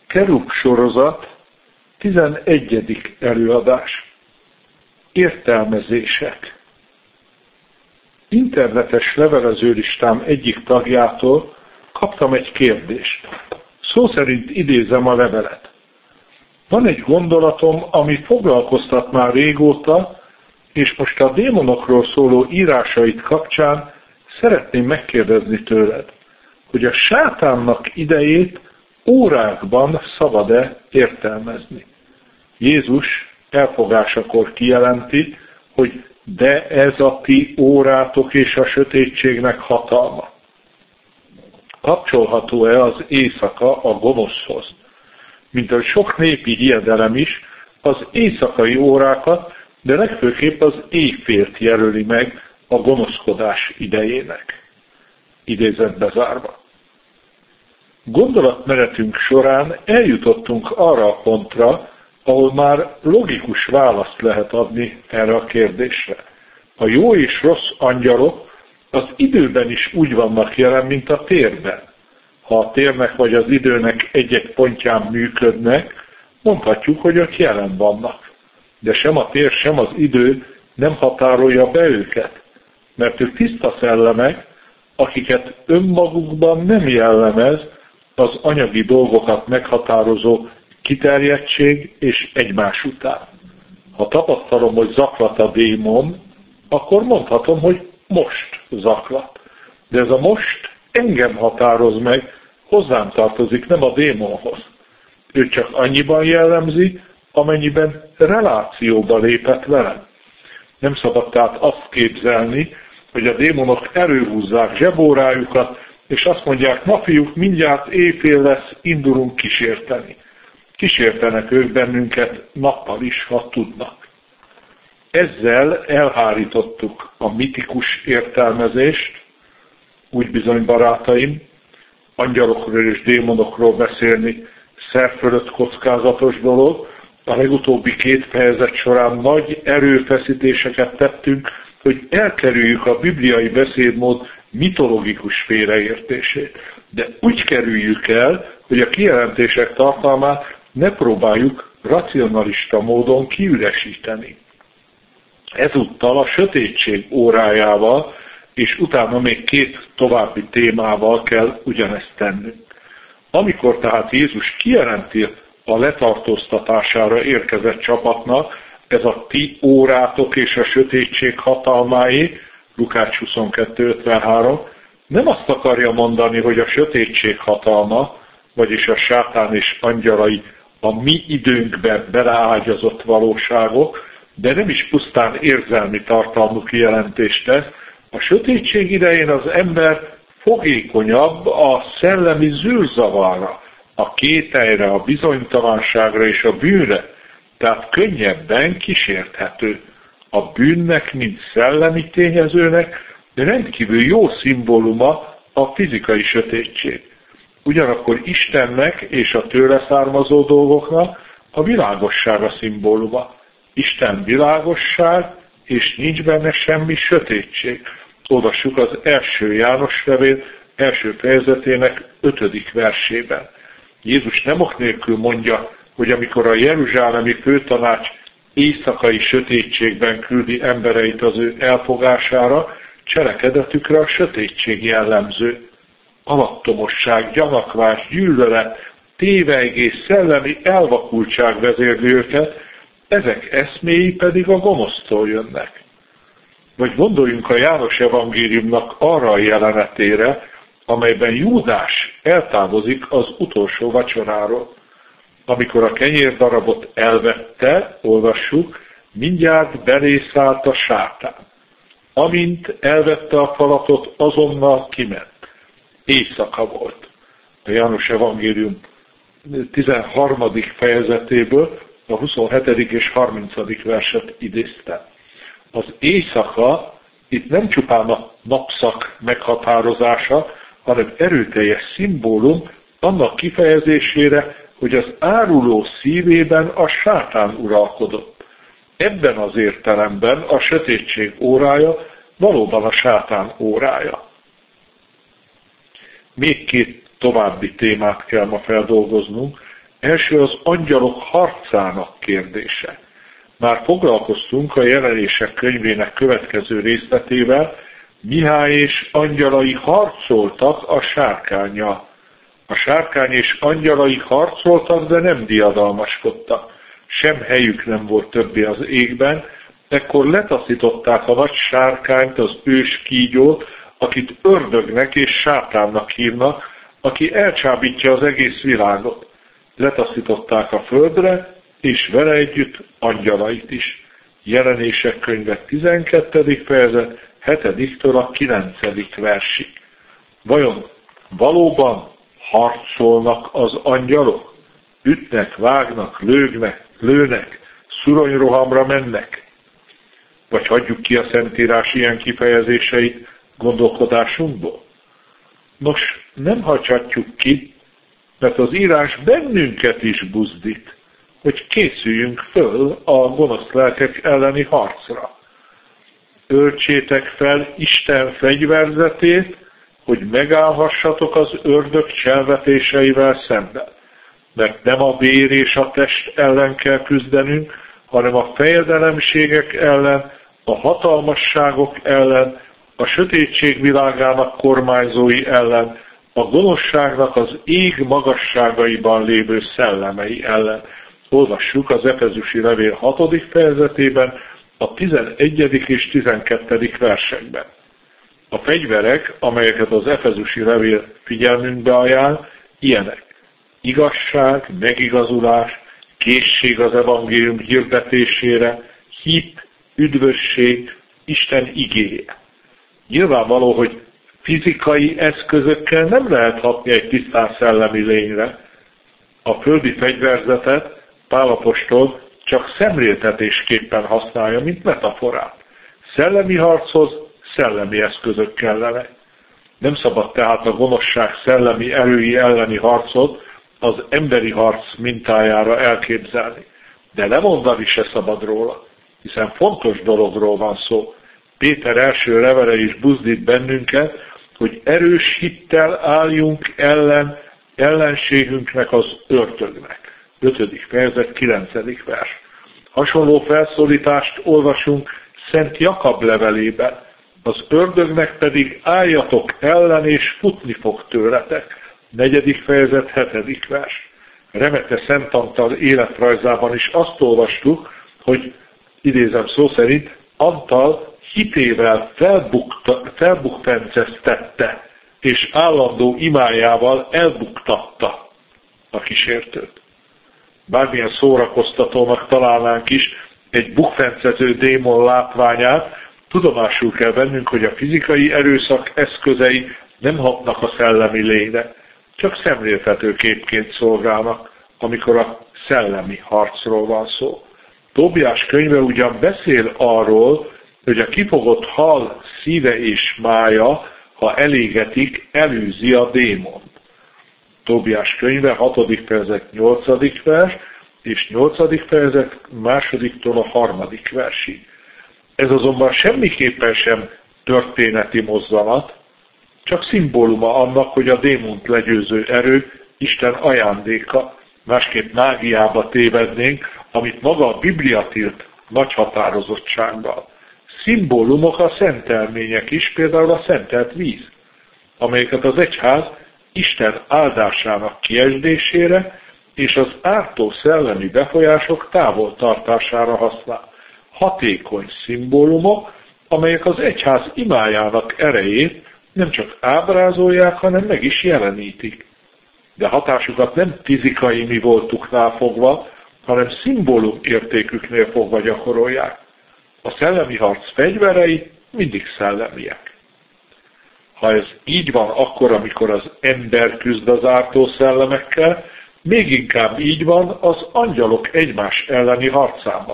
Kerub sorozat, 11. előadás. Értelmezések. Internetes levelezőlistám egyik tagjától kaptam egy kérdést. Szó szerint idézem a levelet. Van egy gondolatom, ami foglalkoztat már régóta, és most a démonokról szóló írásait kapcsán szeretném megkérdezni tőled, hogy a sátánnak idejét órákban szabad-e értelmezni. Jézus elfogásakor kijelenti, hogy de ez a ti órátok és a sötétségnek hatalma. Kapcsolható-e az éjszaka a gonoszhoz? Mint ahogy sok népi hiedelem is, az éjszakai órákat, de legfőképp az éjfélt jelöli meg a gonoszkodás idejének. Idézet bezárva. Gondolatmenetünk során eljutottunk arra a pontra, ahol már logikus választ lehet adni erre a kérdésre. A jó és rossz angyalok az időben is úgy vannak jelen, mint a térben. Ha a térnek vagy az időnek egy-egy pontján működnek, mondhatjuk, hogy ők jelen vannak. De sem a tér, sem az idő nem határolja be őket, mert ők tiszta szellemek, akiket önmagukban nem jellemez az anyagi dolgokat meghatározó kiterjedtség és egymás után. Ha tapasztalom, hogy zaklat a démon, akkor mondhatom, hogy most zaklat. De ez a most engem határoz meg, hozzám tartozik, nem a démonhoz. Ő csak annyiban jellemzi, amennyiben relációba lépett velem. Nem szabad tehát azt képzelni, hogy a démonok előhúzzák zsebórájukat, és azt mondják, na fiúk, mindjárt éjfél lesz, indulunk kísérteni. Kísértenek ők bennünket nappal is, ha tudnak. Ezzel elhárítottuk a mitikus értelmezést, úgy bizony barátaim, angyalokról és démonokról beszélni szerfölött kockázatos dolog. A legutóbbi 2 fejezet során nagy erőfeszítéseket tettünk, hogy elkerüljük a bibliai beszédmód mitológikus félreértését. De úgy kerüljük el, hogy a kijelentések tartalmát ne próbáljuk racionalista módon kiüresíteni. Ezúttal a sötétség órájával, és utána még 2 további témával kell ugyanezt tennünk. Amikor tehát Jézus kijelenti a letartóztatására érkezett csapatnak, ez a ti órátok és a sötétség hatalmáé, Lukács 22:53, nem azt akarja mondani, hogy a sötétség hatalma, vagyis a sátán és angyalai a mi időnkbe beleágyazott valóságok, de nem is pusztán érzelmi tartalmú kijelentést tesz. A sötétség idején az ember fogékonyabb a szellemi zűrzavarra, a kételyre, a bizonytalanságra és a bűnre, tehát könnyebben kísérthető. A bűnnek, mint szellemi tényezőnek, de rendkívül jó szimbóluma a fizikai sötétség. Ugyanakkor Istennek és a tőle származó dolgoknak a világosság a szimbóluma. Isten világosság, és nincs benne semmi sötétség. Olvassuk az 1. János levél 1. fejezetének 5. versében. Jézus nem ok nélkül mondja, hogy amikor a jeruzsálemi főtanács éjszakai sötétségben küldi embereit az ő elfogására, cselekedetükre a sötétség jellemző. Alattomosság, gyanakvás, gyűlölet, tévejgés, szellemi elvakultság vezérli őket, ezek eszméi pedig a gonosztól jönnek. Vagy gondoljunk a János evangéliumnak arra a jelenetére, amelyben Júdás eltávozik az utolsó vacsoráról. Amikor a kenyérdarabot elvette, olvassuk, mindjárt belé szállt a sátán. Amint elvette a falatot, azonnal kiment. Éjszaka volt. A János evangélium 13. fejezetéből a 27. és 30. verset idéztem. Az éjszaka itt nem csupán a napszak meghatározása, hanem erőteljes szimbólum annak kifejezésére, hogy az áruló szívében a sátán uralkodott. Ebben az értelemben a sötétség órája valóban a sátán órája. Még 2 további témát kell ma feldolgoznunk. Első az angyalok harcának kérdése. Már foglalkoztunk a Jelenések könyvének következő részletével, Mihály és angyalai harcoltak a sárkánnyal. A sárkány és angyalai harcoltak, de nem diadalmaskodtak. Sem helyük nem volt többé az égben, ekkor letaszították a nagy sárkányt, az ős kígyót, akit ördögnek és sátánnak hívnak, aki elcsábítja az egész világot. Letaszították a földre, és vele együtt angyalait is. Jelenések könyve 12. fejezet, 7-től a 9. versig. Vajon valóban harcolnak az angyalok? Ütnek, vágnak, lőnek, szuronyrohamra mennek? Vagy hagyjuk ki a Szentírás ilyen kifejezéseit gondolkodásunkból? Nos, nem hagyhatjuk ki, mert az írás bennünket is buzdít, hogy készüljünk föl a gonosz lelkek elleni harcra. Öltsétek fel Isten fegyverzetét, hogy megállhassatok az ördög cselvetéseivel szemben. Mert nem a vér és a test ellen kell küzdenünk, hanem a fejedelemségek ellen, a hatalmasságok ellen, a sötétség világának kormányzói ellen, a gonoszságnak az ég magasságaiban lévő szellemei ellen. Olvassuk az Efezusi levél 6. fejezetében, a 11. és 12. versekben. A fegyverek, amelyeket az Efezusi levél figyelmünkbe ajánl, ilyenek: igazság, megigazulás, készség az evangélium hirdetésére, hit, üdvösség, Isten igéje. Nyilvánvaló, hogy fizikai eszközökkel nem lehet hatni egy tisztán szellemi lényre. A földi fegyverzetet Pál apostol csak szemléltetésképpen használja, mint metaforát. Szellemi harchoz szellemi eszközök kellenek. Nem szabad tehát a gonoszság szellemi erői elleni harcot az emberi harc mintájára elképzelni. De lemondani se szabad róla, hiszen fontos dologról van szó. Péter első levele is buzdít bennünket, hogy erős hittel álljunk ellenségünknek, az ördögnek. 5. fejezet 9. vers. Hasonló felszólítást olvasunk Szent Jakab levelében. Az ördögnek pedig álljatok ellen, és futni fog tőletek. 4. fejezet 7. vers. Remete Szent Antal életrajzában is azt olvastuk, hogy idézem szó szerint, Antal hitével felbukfenceztette, és állandó imájával elbuktatta a kísértőt. Bármilyen szórakoztatónak találnánk is egy bukfencező démon látványát, tudomásul kell vennünk, hogy a fizikai erőszak eszközei nem hatnak a szellemi lényre, csak szemléltető képként szolgálnak, amikor a szellemi harcról van szó. Tóbiás könyve ugyan beszél arról, hogy a kifogott hal szíve és mája, ha elégetik, elűzi a démont. Tóbiás könyve 6. fejezet 8. vers, és 8. fejezet 2-től a 3. versig. Ez azonban semmiképpen sem történeti mozzanat, csak szimbóluma annak, hogy a démont legyőző erő Isten ajándéka, másképp mágiába tévednénk, amit maga a Biblia tilt nagy határozottsággal. Szimbólumok a szentelmények is, például a szentelt víz, amelyeket az egyház Isten áldásának kiesdésére és az ártó szellemi befolyások távol tartására használ. Hatékony szimbólumok, amelyek az egyház imájának erejét nem csak ábrázolják, hanem meg is jelenítik. De hatásukat nem fizikai mi voltuknál fogva, hanem szimbólum értéküknél fogva gyakorolják. A szellemi harc fegyverei mindig szellemiek. Ha ez így van akkor, amikor az ember küzd az ártó szellemekkel, még inkább így van az angyalok egymás elleni harcában.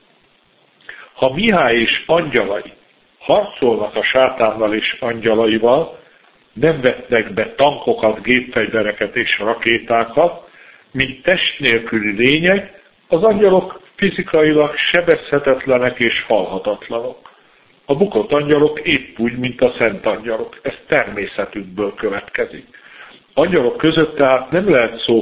Ha Mihály és angyalai harcolnak a sátánnal és angyalaival, nem vetnek be tankokat, gépfegyvereket és rakétákat, mint test nélküli lények, az angyalok fizikailag sebezhetetlenek és halhatatlanok. A bukott angyalok épp úgy, mint a szent angyalok. Ez természetükből következik. Angyalok között tehát nem lehet szó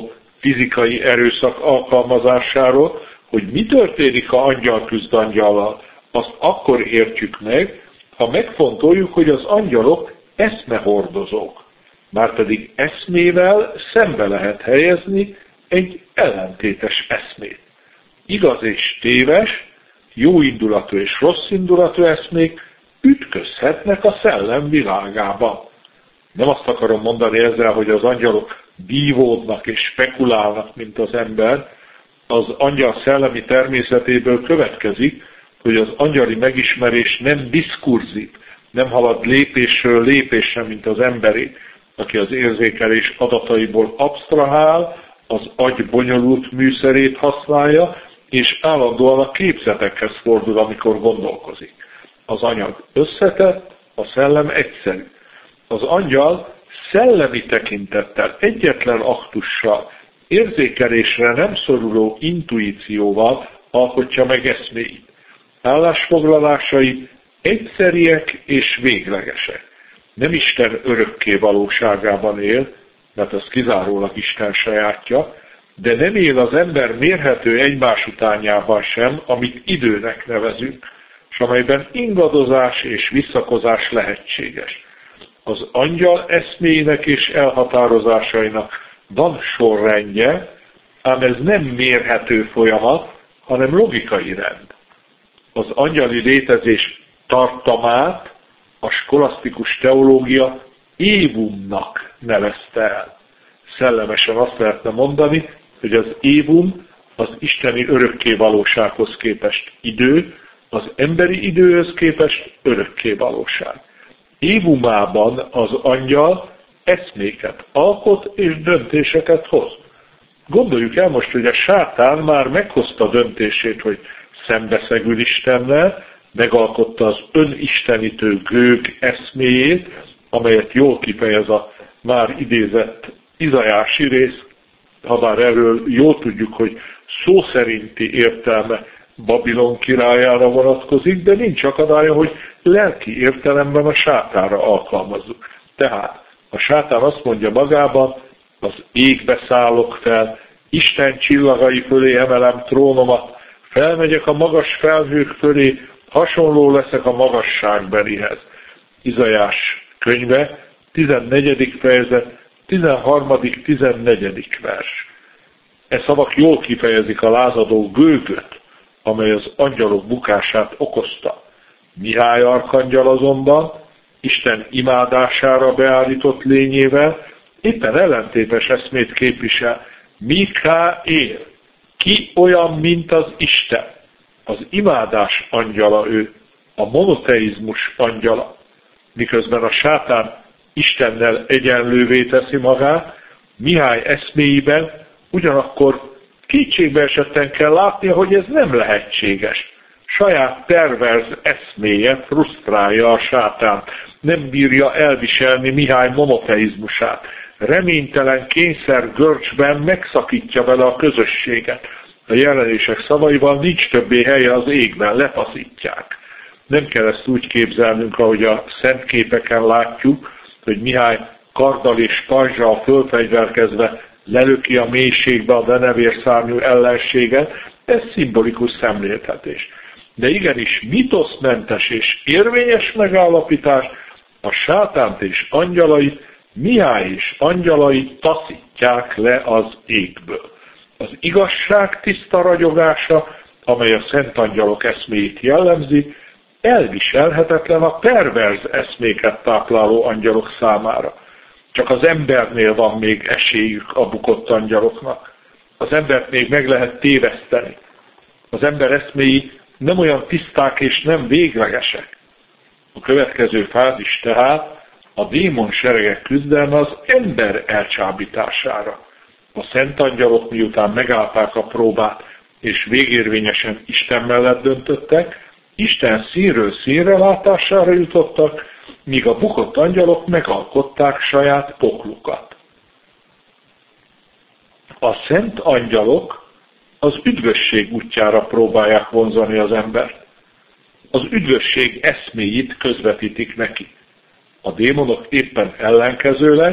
fizikai erőszak alkalmazásáról, hogy mi történik, ha angyal küzd angyallal, azt akkor értjük meg, ha megfontoljuk, hogy az angyalok eszmehordozók. Márpedig eszmével szembe lehet helyezni egy ellentétes eszmét. Igaz és téves, jóindulatú és rosszindulatú eszmék ütközhetnek a szellem világában. Nem azt akarom mondani ezzel, hogy az angyalok bívódnak és spekulálnak, mint az ember. Az angyal szellemi természetéből következik, hogy az angyali megismerés nem diskurzív, nem halad lépésről lépésre, mint az emberi, aki az érzékelés adataiból absztrahál, az agy bonyolult műszerét használja, és állandóan a képzetekhez fordul, amikor gondolkozik. Az anyag összetett, a szellem egyszerű. Az angyal szellemi tekintettel, egyetlen aktussal, érzékelésre nem szoruló intuícióval alkotja meg eszméit. Állásfoglalásai egyszeriek és véglegesek. Nem Isten örökké valóságában él, mert az kizárólag Isten sajátja, de nem él az ember mérhető egymás utánjában sem, amit időnek nevezünk, és amelyben ingadozás és visszakozás lehetséges. Az angyal eszméinek és elhatározásainak van sorrendje, ám ez nem mérhető folyamat, hanem logikai rend. Az angyali létezés tartamát a skolasztikus teológia évumnak nevezte el. Szellemesen azt lehetne mondani, hogy az évum az isteni örökké valósághoz képest idő, az emberi időhöz képest örökké valóság. Évumában az angyal eszméket alkot és döntéseket hoz. Gondoljuk el most, hogy a sátán már meghozta döntését, hogy szembeszegül Istennel, megalkotta az önistenítő gőg eszméjét, amelyet jól kifejez a már idézett Izajási rész, habár erről jól tudjuk, hogy szó szerinti értelme Babilon királyára vonatkozik, de nincs akadálya, hogy lelki értelemben a sátára alkalmazzuk. Tehát a sátán azt mondja magában, az égbe szállok fel, Isten csillagai fölé emelem trónomat, felmegyek a magas felhők fölé, hasonló leszek a magasságbelihez. Izajás könyve, 14. fejezet, 13.-14. vers. E szavak jól kifejezik a lázadó gőgöt, amely az angyalok bukását okozta. Mihály arkangyal azonban Isten imádására beállított lényével éppen ellentétes eszmét képvisel. Mikáél, ki olyan, mint az Isten? Az imádás angyala ő, a monoteizmus angyala, miközben a sátán Istennel egyenlővé teszi magát, Mihály eszméiben ugyanakkor kétségbe esetten kell látnia, hogy ez nem lehetséges. Saját perverz eszméje frusztrálja a sátánt, nem bírja elviselni Mihály monoteizmusát. Reménytelen kényszer görcsben megszakítja vele a közösséget. A jelenések szavaival nincs többé helye az égben, letaszítják. Nem kell ezt úgy képzelnünk, ahogy a szent képeken látjuk, hogy Mihály karddal és pajzsal fölfegyverkezve lelöki a mélységbe a denevérszárnyú ellenséget, ez szimbolikus szemléltetés. De igenis mitoszmentes és érvényes megállapítás, a sátánt és angyalait, Mihály és angyalait taszítják le az égből. Az igazság tiszta ragyogása, amely a szent angyalok eszméit jellemzi, elviselhetetlen a perverz eszméket tápláló angyalok számára. Csak az embernél van még esélyük a bukott angyaloknak. Az embert még meg lehet téveszteni. Az ember eszméi nem olyan tiszták és nem véglegesek. A következő fázis tehát a démon seregek küzdelme az ember elcsábítására. A szent angyalok miután megállták a próbát és végérvényesen Isten mellett döntöttek, Isten színről színre látására jutottak, míg a bukott angyalok megalkották saját poklukat. A szent angyalok az üdvösség útjára próbálják vonzani az embert. Az üdvösség eszméit közvetítik neki. A démonok éppen ellenkezőleg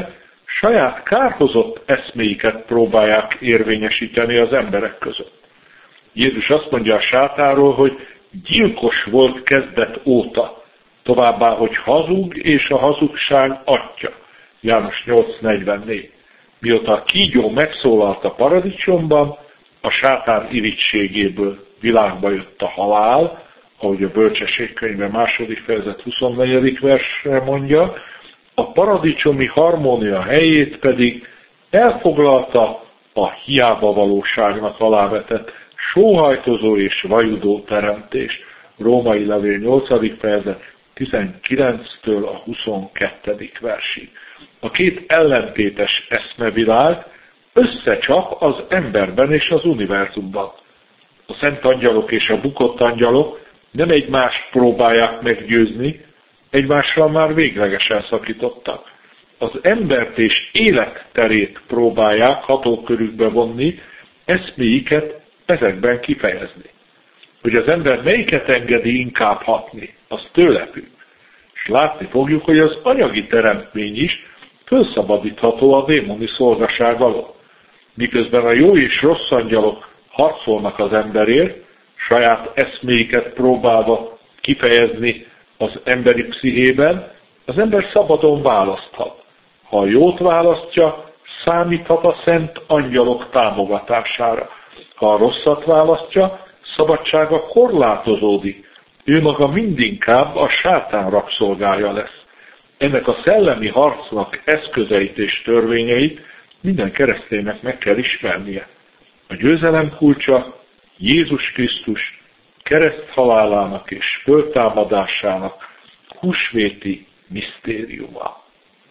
saját kárhozott eszméiket próbálják érvényesíteni az emberek között. Jézus azt mondja a sátánról, hogy gyilkos volt kezdet óta, továbbá, hogy hazug és a hazugság atya. János 8:44. Mióta a kígyó megszólalt a paradicsomban, a sátán irigységéből világba jött a halál, ahogy a Bölcsesség könyve 2. fejezet 24. versre mondja, a paradicsomi harmónia helyét pedig elfoglalta a hiába valóságnak alávetett sóhajtozó és vajudó teremtés. Római levél 8. fejezet 19-től a 22. versig. A két ellentétes eszmevilág összecsap az emberben és az univerzumban. A szent angyalok és a bukott angyalok nem egymást próbálják meggyőzni, egymással már véglegesen szakítottak. Az embert és életterét próbálják hatókörükbe vonni, eszméiket ezekben kifejezni. Hogy az ember melyiket engedi inkább hatni, az tőle függ. És látni fogjuk, hogy az anyagi teremtmény is fölszabadítható a démoni szolgaság alól. Miközben a jó és rossz angyalok harcolnak az emberért, saját eszméiket próbálva kifejezni az emberi pszichében, az ember szabadon választhat. Ha a jót választja, számíthat a szent angyalok támogatására. Ha a rosszat választja, szabadsága korlátozódik. Ő maga mindinkább a sátán rabszolgája lesz. Ennek a szellemi harcnak eszközeit és törvényeit minden kereszténynek meg kell ismernie. A győzelem kulcsa Jézus Krisztus kereszthalálának és föltámadásának húsvéti misztériuma.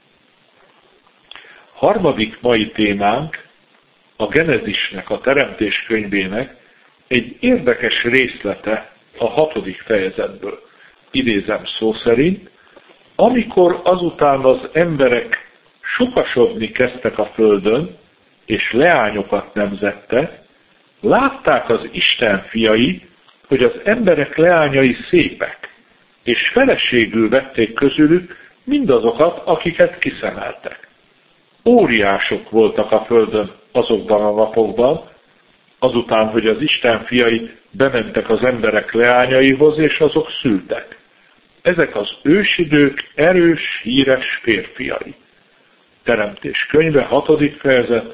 Harmadik mai témánk a Genezisnek, a Teremtés könyvének egy érdekes részlete a 6. fejezetből. Idézem szó szerint, amikor azután az emberek sokasodni kezdtek a földön, és leányokat nemzettek, látták az Isten fiai, hogy az emberek leányai szépek, és feleségül vették közülük mindazokat, akiket kiszemeltek. Óriások voltak a földön azokban a napokban, azután, hogy az Isten fiai bementek az emberek leányaihoz, és azok szültek. Ezek az ősidők erős, híres férfiai. Teremtés könyve 6. fejezet,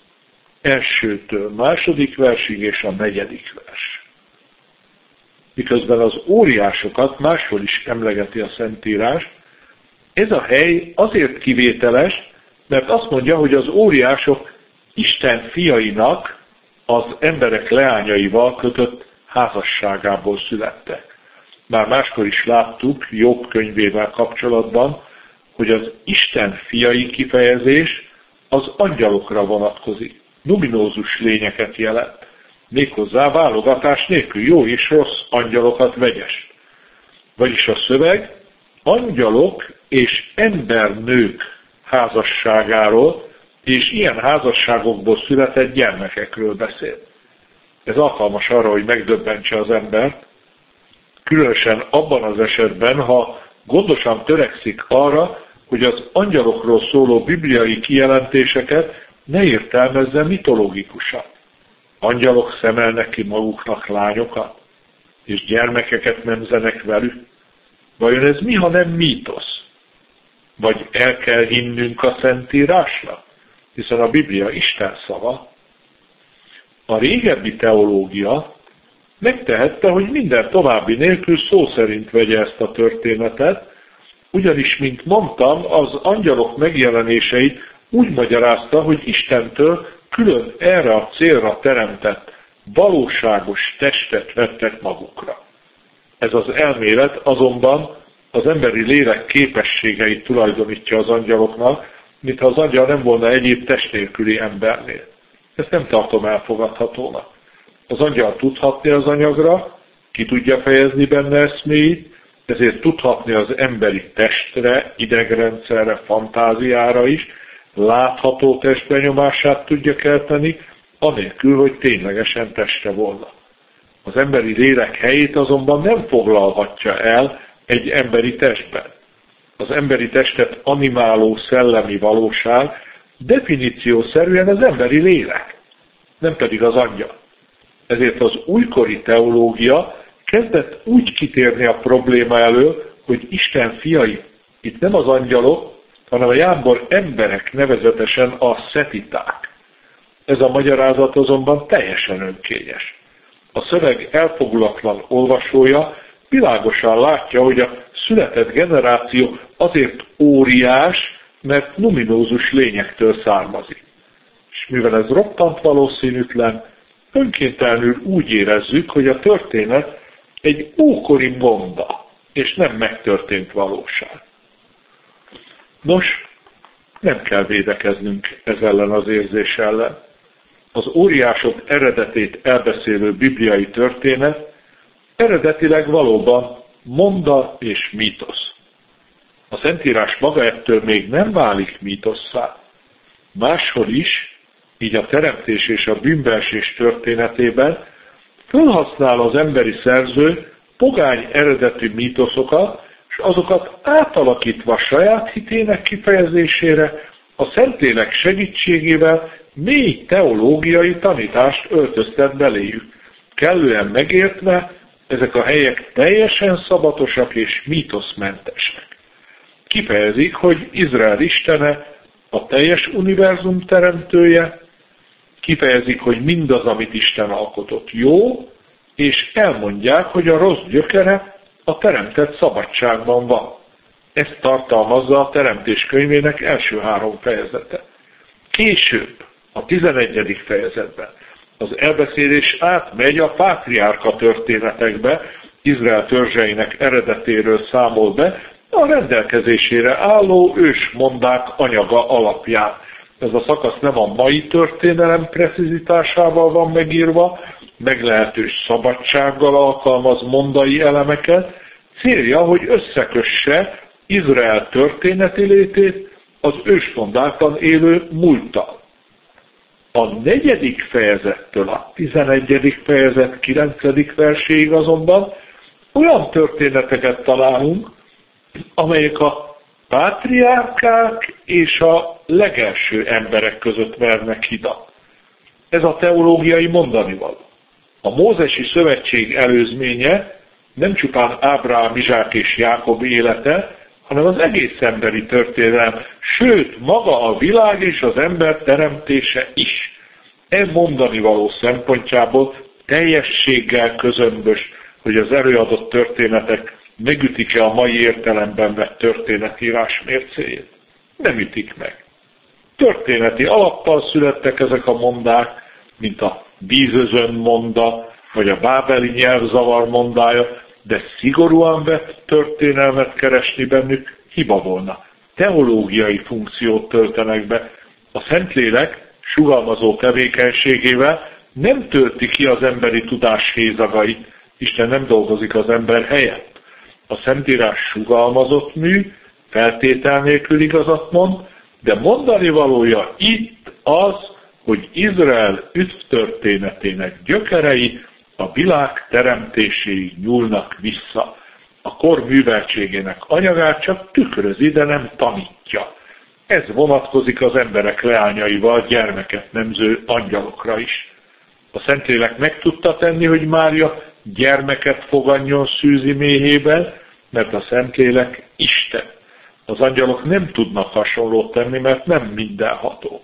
1-től 2. versig és a 4. vers. Miközben az óriásokat máshol is emlegeti a Szentírás, ez a hely azért kivételes, mert azt mondja, hogy az óriások Isten fiainak az emberek leányaival kötött házasságából születtek. Már máskor is láttuk Jobb könyvével kapcsolatban, hogy az Isten fiai kifejezés az angyalokra vonatkozik. Numinózus lényeket jelent. Méghozzá válogatás nélkül jó és rossz angyalokat vegyes. Vagyis a szöveg angyalok és embernők házasságáról és ilyen házasságokból született gyermekekről beszél. Ez alkalmas arra, hogy megdöbbentse az embert, különösen abban az esetben, ha gondosan törekszik arra, hogy az angyalokról szóló bibliai kijelentéseket ne értelmezze mitológikusan. Angyalok szemelnek ki maguknak lányokat, és gyermekeket nemzenek velük. Vajon ez mi, ha nem mítosz? Vagy el kell hinnünk a Szentírásnak? Hiszen a Biblia Isten szava. A régebbi teológia megtehette, hogy minden további nélkül szó szerint vegye ezt a történetet, ugyanis, mint mondtam, az angyalok megjelenéseit úgy magyarázta, hogy Istentől külön erre a célra teremtett valóságos testet vettek magukra. Ez az elmélet azonban az emberi lélek képességeit tulajdonítja az angyaloknak, mintha az angyal nem volna egyéb test nélküli embernél. Ezt nem tartom elfogadhatónak. Az angyal tudhatni az anyagra, ki tudja fejezni benne eszméit, ezért tudhatni az emberi testre, idegrendszerre, fantáziára is, látható testbenyomását tudja kelteni, anélkül, hogy ténylegesen teste volna. Az emberi lélek helyét azonban nem foglalhatja el egy emberi testben. Az emberi testet animáló szellemi valóság definíciószerűen az emberi lélek, nem pedig az angyal. Ezért az újkori teológia kezdett úgy kitérni a probléma elől, hogy Isten fiai, itt nem az angyalok, hanem a jámbor emberek, nevezetesen a szetiták. Ez a magyarázat azonban teljesen önkényes. A szöveg elfogulatlan olvasója világosan látja, hogy a született generáció azért óriás, mert numinózus lényektől származik. És mivel ez roppant valószínűtlen, önkéntelenül úgy érezzük, hogy a történet egy ókori monda, és nem megtörtént valóság. Nos, nem kell védekeznünk ez ellen az érzés ellen. Az óriások eredetét elbeszélő bibliai történet eredetileg valóban monda és mítosz. A Szentírás maga ettől még nem válik mítosszá. Máshol is, így a teremtés és a bűnbeesés történetében felhasznál az emberi szerző pogány eredetű mítoszokat, és azokat átalakítva saját hitének kifejezésére, a Szentlélek segítségével mély teológiai tanítást öltöztet beléjük. Kellően megértve, ezek a helyek teljesen szabatosak és mítoszmentesek. Kifejezik, hogy Izrael istene a teljes univerzum teremtője, kifejezik, hogy mindaz, amit Isten alkotott jó, és elmondják, hogy a rossz gyökere a teremtett szabadságban van. Ezt tartalmazza a Teremtés könyvének első 3 fejezete. Később, a 11. fejezetben az elbeszélés átmegy a pátriárka történetekbe, Izrael törzseinek eredetéről számol be, a rendelkezésére álló ősmondák anyaga alapján. Ez a szakasz nem a mai történelem precizitásával van megírva, meglehetős szabadsággal alkalmaz mondai elemeket, célja, hogy összekösse Izrael történeti létét az ősmondákban élő múlttal. A 4. fejezettől a 11. fejezet 9. verséig azonban olyan történeteket találunk, amelyek a pátriárkák és a legelső emberek között vernek hidat. Ez a teológiai mondanivaló. A mózesi szövetség előzménye nem csupán Ábrahám, Izsák és Jákob élete, hanem az egész emberi történelem, sőt, maga a világ és az ember teremtése is. E mondanivaló szempontjából teljességgel közömbös, hogy az előadott történetek megütik-e a mai értelemben vett történetírás mércéjét? Nem ütik meg. Történeti alappal születtek ezek a mondák, mint a vízözön monda, vagy a bábeli nyelvzavar mondája, de szigorúan vett történelmet keresni bennük hiba volna. Teológiai funkciót töltenek be. A Szentlélek sugalmazó tevékenységével nem tölti ki az emberi tudás hézagait. Isten nem dolgozik az ember helyett. A Szentírás sugalmazott mű, feltétel nélkül igazat mond, de mondani valója itt az, hogy Izrael üdvtörténetének gyökerei a világ teremtéséig nyúlnak vissza. A kor műveltségének anyagát csak tükrözi, de nem tanítja. Ez vonatkozik az emberek leányaival gyermeket nemző angyalokra is. A Szentlélek meg tudta tenni, hogy Mária gyermeket foganjon szűzi méhében, mert a Szentlélek Isten. Az angyalok nem tudnak hasonlót tenni, mert nem mindenhatók.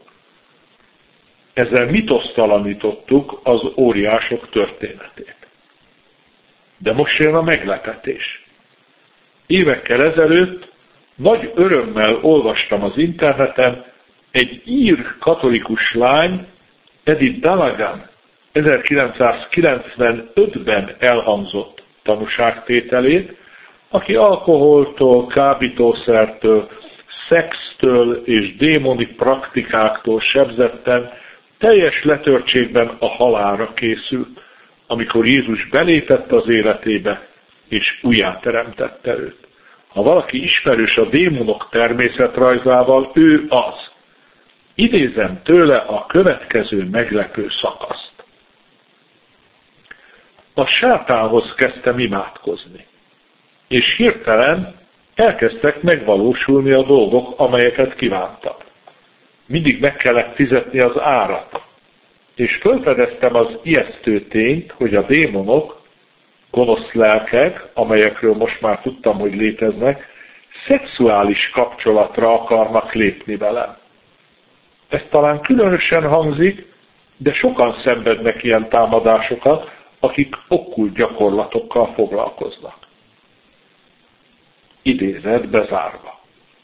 Ezzel mitosztalanítottuk az óriások történetét. De most jön a meglepetés. Évekkel ezelőtt nagy örömmel olvastam az interneten egy ír katolikus lány, Edith Dalagan 1995-ben elhangzott tanúságtételét, aki alkoholtól, kábítószertől, szextől és démoni praktikáktól sebzetten, teljes letörtségben a halálra készült, amikor Jézus belépett az életébe, és újjáteremtette őt. Ha valaki ismerős a démonok természetrajzával, ő az. Idézem tőle a következő meglepő szakaszt. A sátánhoz kezdtem imádkozni, és hirtelen elkezdtek megvalósulni a dolgok, amelyeket kívántam. mindig meg kellett fizetni az árat. És felfedeztem az ijesztő tényt, hogy a démonok, gonosz lelkek, amelyekről most már tudtam, hogy léteznek, szexuális kapcsolatra akarnak lépni velem. Ez talán különösen hangzik, de sokan szenvednek ilyen támadásokat, akik okkult gyakorlatokkal foglalkoznak. Idézet bezárva.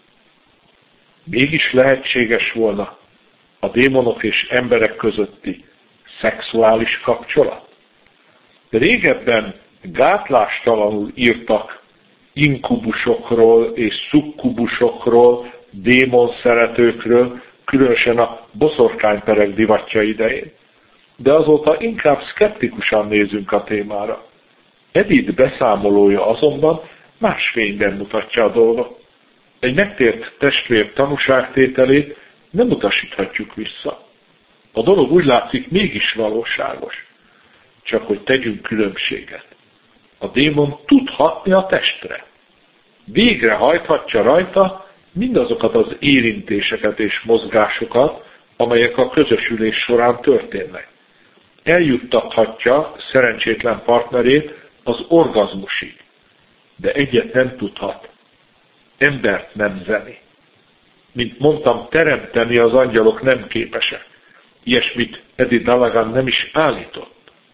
Mégis lehetséges volna a démonok és emberek közötti szexuális kapcsolat? Régebben gátlástalanul írtak inkubusokról és szukkubusokról, démonszeretőkről, különösen a boszorkányperek divatja idején. De azóta inkább szkeptikusan nézünk a témára. Edith beszámolója azonban más fényben mutatja a dolgot. Egy megtért testvér tanúságtételét nem utasíthatjuk vissza. A dolog úgy látszik mégis valóságos. Csak hogy tegyünk különbséget. A démon tud hatni a testre. Végrehajthatja rajta mindazokat az érintéseket és mozgásokat, amelyek a közösülés során történnek. Eljuttathatja szerencsétlen partnerét az orgazmusig. De egyet nem tudhat. Embert nem zeni. Mint mondtam, teremteni az angyalok nem képesek. Ilyesmit Edith Dalagan nem is állított.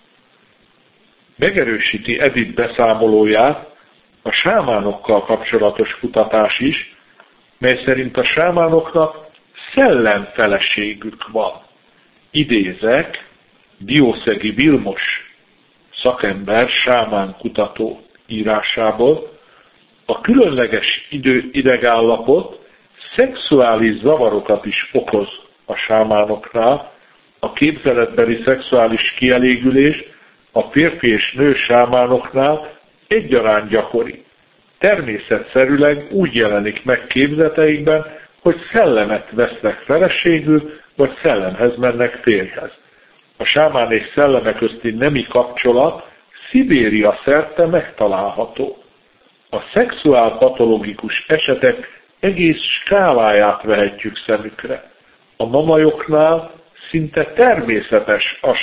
Megerősíti Edith beszámolóját a sámánokkal kapcsolatos kutatás is, mely szerint a sámánoknak szellemfeleségük van. Idézek Diószegi Vilmos szakember, sámán kutató írásából: a különleges idegállapot szexuális zavarokat is okoz a sámánoknál, a képzeletbeli szexuális kielégülés a férfi és nő sámánoknál egyaránt gyakori. Természetszerűleg úgy jelenik meg képzeteikben, hogy szellemet vesznek feleségül, vagy szellemhez mennek férjhez. A sámán és szelleme közti nemi kapcsolat Szibéria szerte megtalálható. A szexuálpatológikus esetek egész skáláját vehetjük szemükre. A mamajoknál szinte természetes a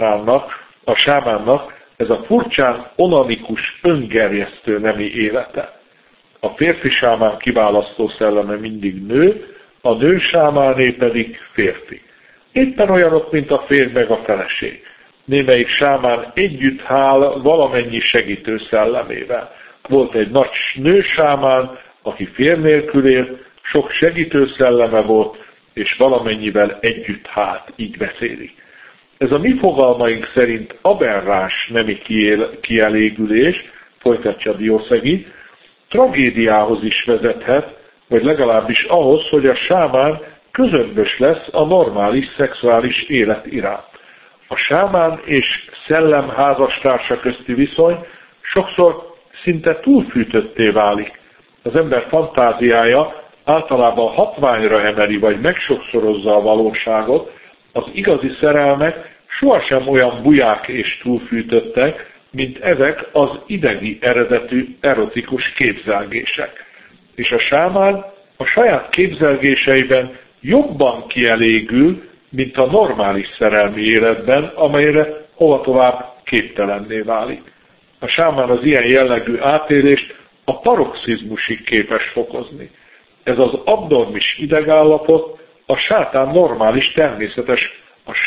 sámánnak ez a furcsán onanikus, öngerjesztő nemi élete. A férfi sámán kiválasztó szelleme mindig nő, a nő sámáné pedig férfi. Éppen olyanok, mint a férj meg a feleség. Némelyik sámán együtt hál valamennyi segítő szellemével. Volt egy nagy nő sámán, aki férj nélkül élt, sok segítő szelleme volt, és valamennyivel együtt hált, így beszélik. Ez a mi fogalmaink szerint aberráns nemi kielégülés, folytatja Diószegi, tragédiához is vezethet, vagy legalábbis ahhoz, hogy a sámán közömbös lesz a normális szexuális élet iránt. A sámán és szellem házastársa közti viszony sokszor szinte túlfűtötté válik. Az ember fantáziája általában hatványra emeli, vagy megsokszorozza a valóságot, az igazi szerelmek sohasem olyan buják és túlfűtöttek, mint ezek az idegi eredetű erotikus képzelgések. És a sámán a saját képzelgéseiben jobban kielégül, mint a normális szerelmi életben, amelyre hova tovább képtelenné válik. A sámán az ilyen jellegű átélést a paroxizmusig képes fokozni. Ez az abnormis idegállapot a sátán normális természetes,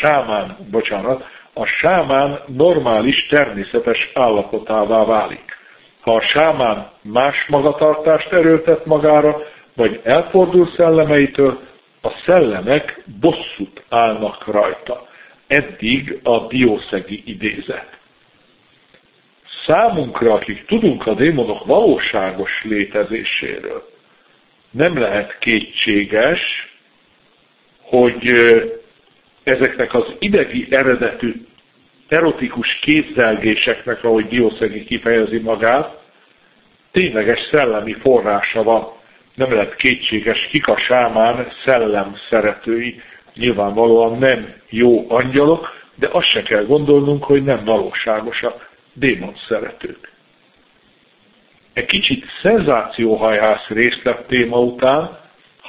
a sámán normális természetes állapotává válik. Ha a sámán más magatartást erőltet magára, vagy elfordul szellemeitől, a szellemek bosszút állnak rajta. Eddig a Diószegi idézet. Számunkra, akik tudunk a démonok valóságos létezéséről, nem lehet kétséges, hogy ezeknek az idegi eredetű erotikus képzelgéseknek, ahogy Diószegi kifejezi magát, tényleges szellemi forrása van. Nem lehet kétséges, kik a sámán szellem szeretői. Nyilvánvalóan nem jó angyalok, de azt se kell gondolnunk, hogy nem valóságosak démon szeretők. Egy kicsit szenzációhajhász részlet téma után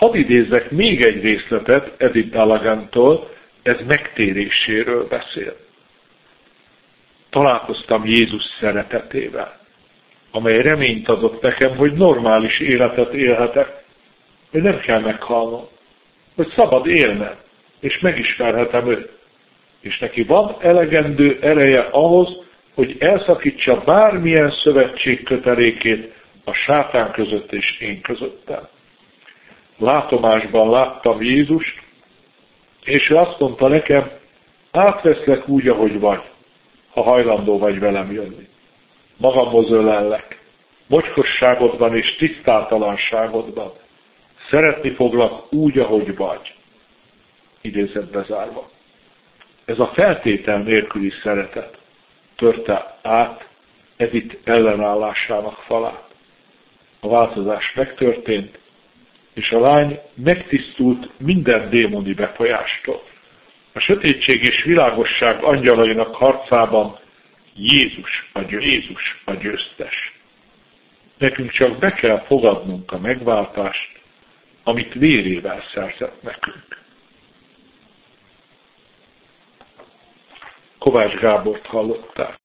Hadd idézzek még egy részletet Edith Ballagantól, ez megtéréséről beszél. Találkoztam Jézus szeretetével, amely reményt adott nekem, hogy normális életet élhetek, hogy nem kell meghalnom, hogy szabad élnem, és megismerhetem őt. És neki van elegendő ereje ahhoz, hogy elszakítsa bármilyen szövetség kötelékét a sátán között és én közöttem. Látomásban láttam Jézust, és ő azt mondta nekem, átveszlek úgy, ahogy vagy, ha hajlandó vagy velem jönni. Magamhoz ölellek, mocskosságodban és tisztátalanságodban. Szeretni foglak úgy, ahogy vagy. Idézetbe zárva. Ez a feltétel nélküli szeretet törte át Edith ellenállásának falát. A változás megtörtént, és a lány megtisztult minden démoni befolyástól. A sötétség és világosság angyalainak harcában Jézus a győztes. Nekünk csak be kell fogadnunk a megváltást, amit vérével szerzett nekünk. Kovács Gábort hallották.